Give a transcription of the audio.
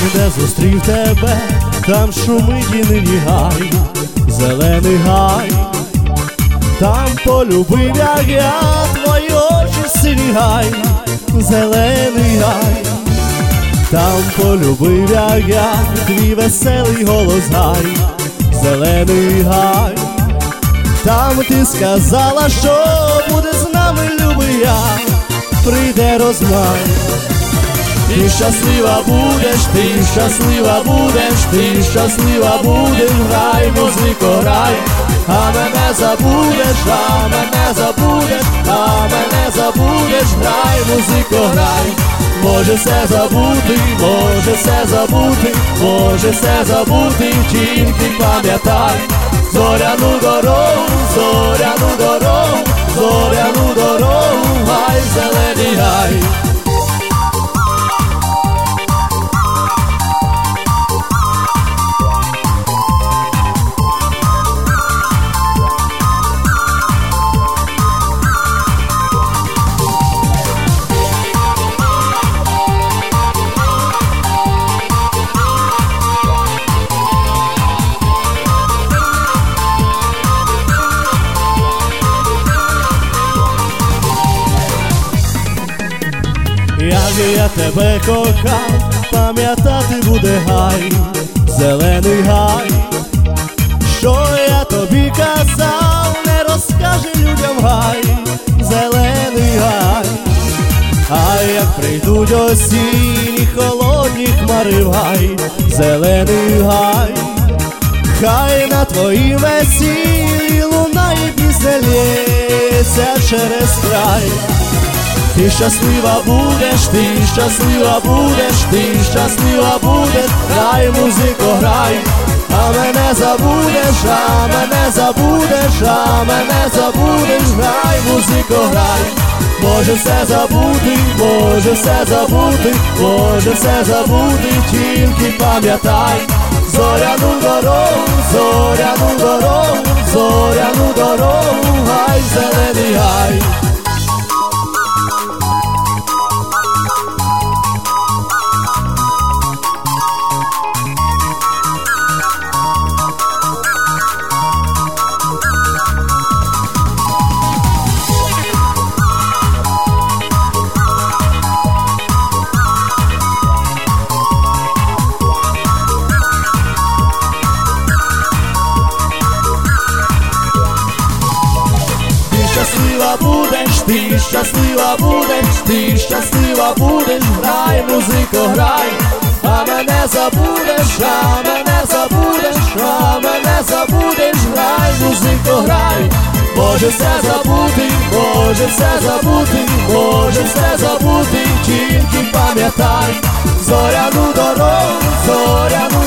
де зустрів тебе, там шумить і нині гай, зелений гай. Там полюбив я твої очі сині гай, зелений гай. Там полюбив я твій веселий голос гай, зелений гай. Там ти сказала, що буде з нами, любий я, прийде розмай. Ти щаслива будеш, ти щаслива будеш, ти щаслива будеш, грай, музико, грай. А мене забудеш, а мене забудеш, а мене забудеш, грай, музико, грай. Може все забути, може все забути, може все забути, тільки пам'ятай. Зоряну дорогу, зоряну дорогу, зоряну дорогу, гай, зелений гай. Як я тебе кохав, пам'ятати буде гай, зелений гай. Що я тобі казав, не розкаже людям гай, зелений гай. А як прийдуть осінні холодні хмари в гай, зелений гай. Хай на твоїм весіллі лунає пісня, лється через край. Ти щаслива будеш, ти щаслива будеш, ти щаслива будеш, грай, музико, грай. А мене забудеш, а мене забудеш, а мене забудеш, грай, музико, грай. Може все забути, може все забути, може все забути, тільки пам'ятай. Зоряну дорогу, зоряну дорогу, зоряну дорогу, гай, зелений гай. Щаслива будеш, ти щаслива будеш, ти щаслива будеш, грай, музико, грай. А мене забудеш, а мене забудеш, а мене забудеш, грай, музико, грай. Може все забути, може все забути, може все забути, тільки пам'ятай. Зоряну дорогу, зоряну